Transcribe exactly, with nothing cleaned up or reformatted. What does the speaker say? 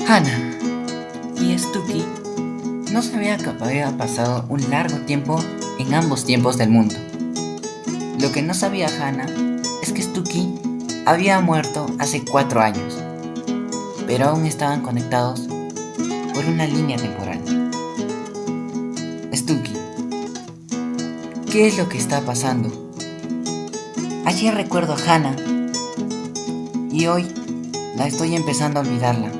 Hannah y Stucky no sabían que había pasado un largo tiempo en ambos tiempos del mundo. Lo que no sabía Hannah es que Stucky había muerto hace cuatro años, pero aún estaban conectados por una línea temporal. Stucky, ¿qué es lo que está pasando? Ayer recuerdo a Hannah y hoy la estoy empezando a olvidarla.